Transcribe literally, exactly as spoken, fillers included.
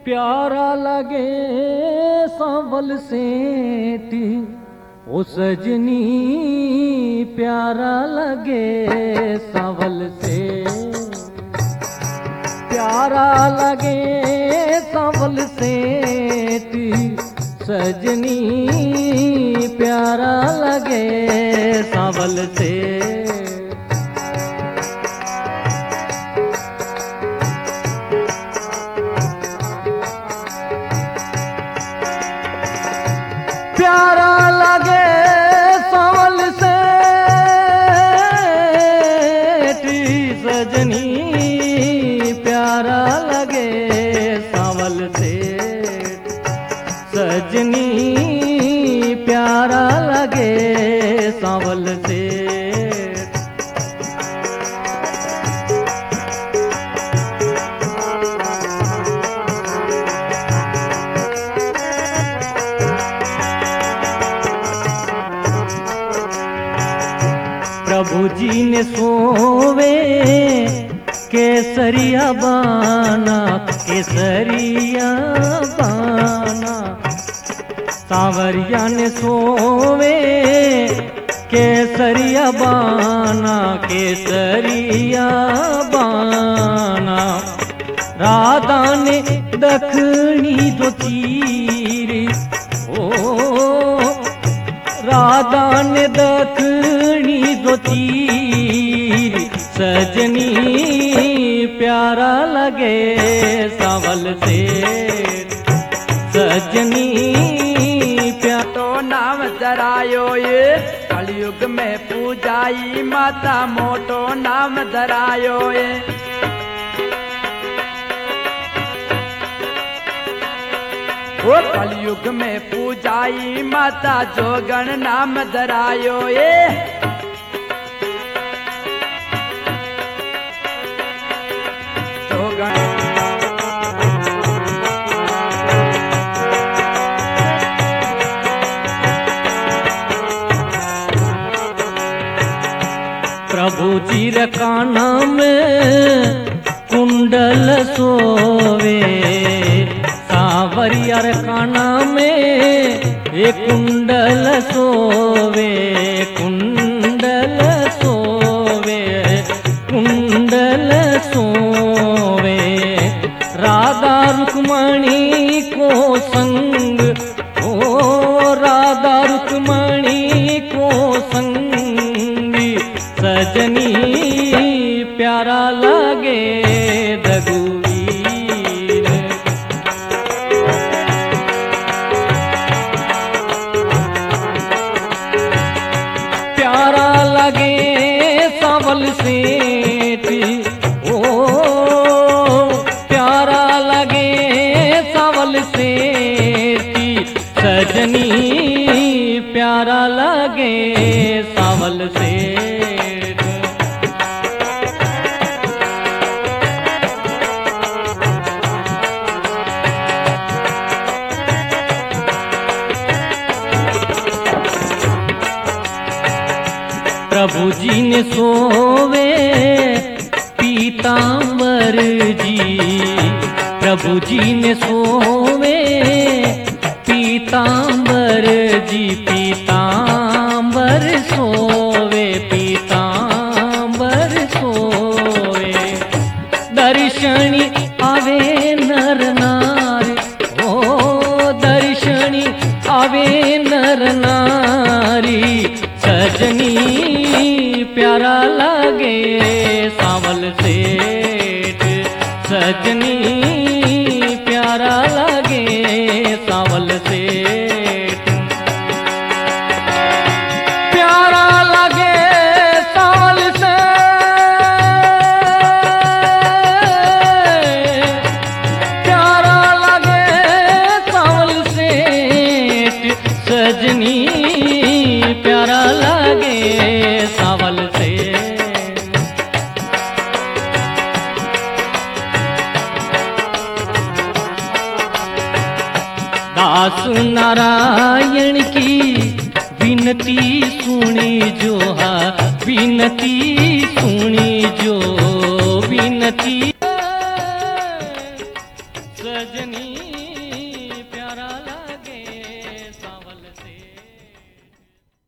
प्यारा लगे सांवल सेठी ओ सजनी, प्यारा लगे सांवल से, प्यारा लगे सांवल सेठी सजनी, प्यारा लगे सांवल से। प्यारा लगे सांवल सेठी सजनी, प्यारा लगे सांवल सेठ सजनी, प्यारा लगे सांवल सेठ। प्रभु जी ने सोवे केसरिया बाना, केसरिया बाना, सांवरिया ने सोवे केसरिया बाना, केसरिया बाना। राधा ने दखनी तो चीरी, ओ राधा ने दखनी दो तीर सजनी, प्यारा लगे सांवल से सजनी, प्यारा तो नाम धरायो ये कलयुग में पूजाई माता, मोटो नाम धरायो ये। वो कलयुग में पूजाई माता, जोगण नाम धरायो ये। जोगण प्रभु जी रे काना में कुंडल सोवे, सांवरिया रे काना में एक कुंडल सोवे, कुंडल सोवे, कुंडल सोवे। राधा रुक्मणी को संग, ओ राधा रुक्मणी को संगी सजनी, प्यारा लगे रघुवीर। प्यारा लगे सांवल सेठी, ओ प्यारा लगे सांवल सेठी सजनी, प्यारा लगे सांवल सेठ। प्रभु जी ने सोवे पीतांबर जी, प्रभु जी ने सोवे पीतांबर जी, पीतांबर सोवे, पीतांबर सोवे। दर्शनी आवे नर नारी, ओ दर्शनी आवे नर नारी सजनी, प्यारा लगे सांवल सेठ सजनी, प्यारा लगे सांवल सेठ। प्यारा लगे सांवल सेठ, प्यारा लगे सांवल सेठ सजनी, प्यारा लगे सांवल से। दास नारायण की विनती सुनी जो, हा विनती सुनी जो, विनती सजनी